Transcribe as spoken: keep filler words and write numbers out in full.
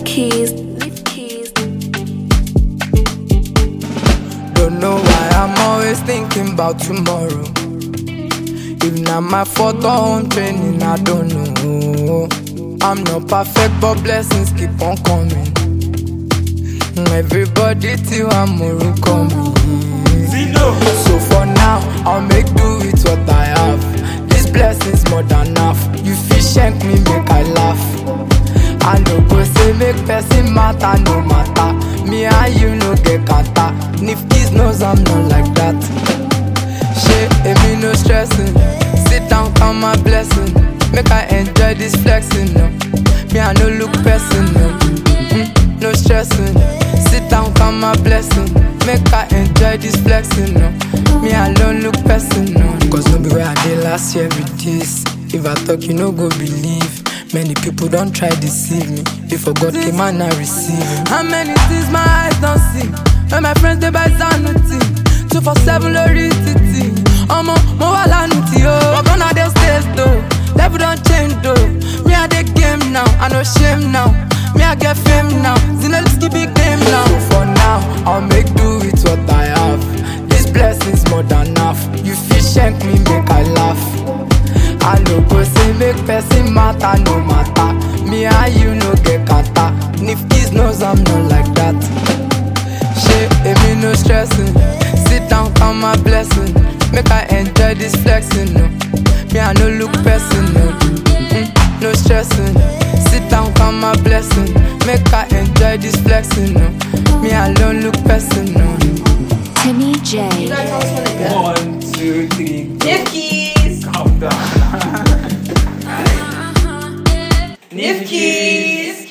keys, leave keys. Don't know why I'm always thinking about tomorrow. If not my fault or home training, I don't know. I'm not perfect, but blessings keep on coming. Everybody till I'm coming. So for now, I'll make do with what I have. This blessing's more than enough. You fish shank me, make I laugh. I no go say make person matter, no matter. Me and you no get kata. Nifkies knows I'm not like that. Shit, it me no stressing. Sit down, count my blessing. Make I enjoy this flexing, no. Me I no look person, no. Mm, no stressing. Sit down, count my blessing. Make I enjoy this flexing, no. Me I don't look person, no. Cause no be where I did last year with this. If I talk, you no go believe. Many people don't try deceive me. Before God came and I receive him. How many things my eyes don't see? When my friends they buy sanity. Two for seven lorry titi. Omo, mo wala nuti yo. But gonna they stay though. Level don't change though. Me I the game now, I no shame now. Me I get fame now. Zinelski big name now. So for now, I'll make do with what I have. This blessing's more than enough. You fish shank me, make I laugh. I no go say make person matter, no matter. Me and you no get kata. Nifkies knows I'm not like that. Shit, it me no stressing. Sit down, count my blessing. Make I enjoy this flexing, no. Me I no look person, no. Mm, no stressing. Sit down, count my blessing. Make I enjoy this flexing, no. Me I don't look person, no. Timmy J. One, two, three, go. Nifkies! Calm down. Nifkies!